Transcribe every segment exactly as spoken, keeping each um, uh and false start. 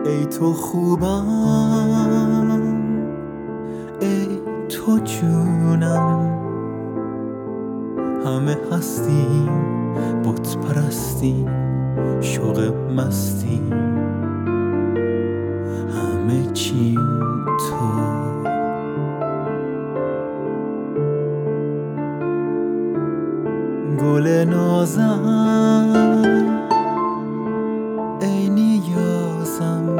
ای تو خوبم، ای تو جونم، همه هستیم بت پرستیم، شوق مستیم، همه چیم تو. گل نازم، ای نیازم،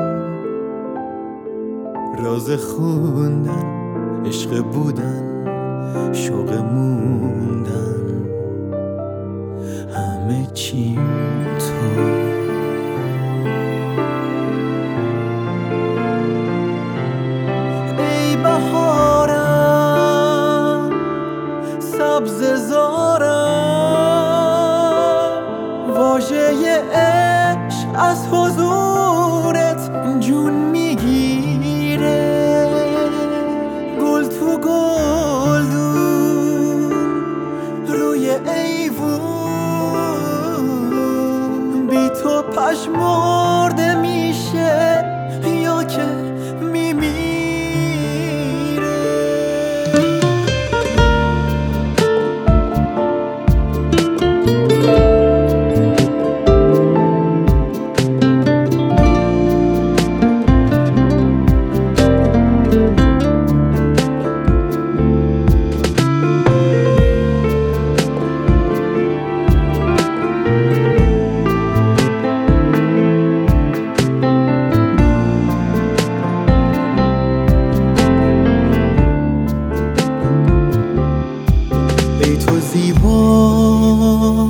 راز خوندن، عشق بودن، شوق موندن، همه چیم تو. ای بهارم، سبز زارم، واژه عشق از حضورت جون میگیره. گل تو گلدون روی ایوون، بی تو پژمرده میشه یا که میمیره. ای تو زیبا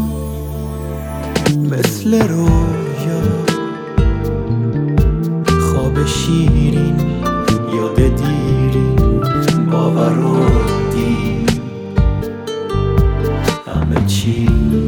مثل رویا، خواب شیرین، یاد دیرین، باور و دین، همه چی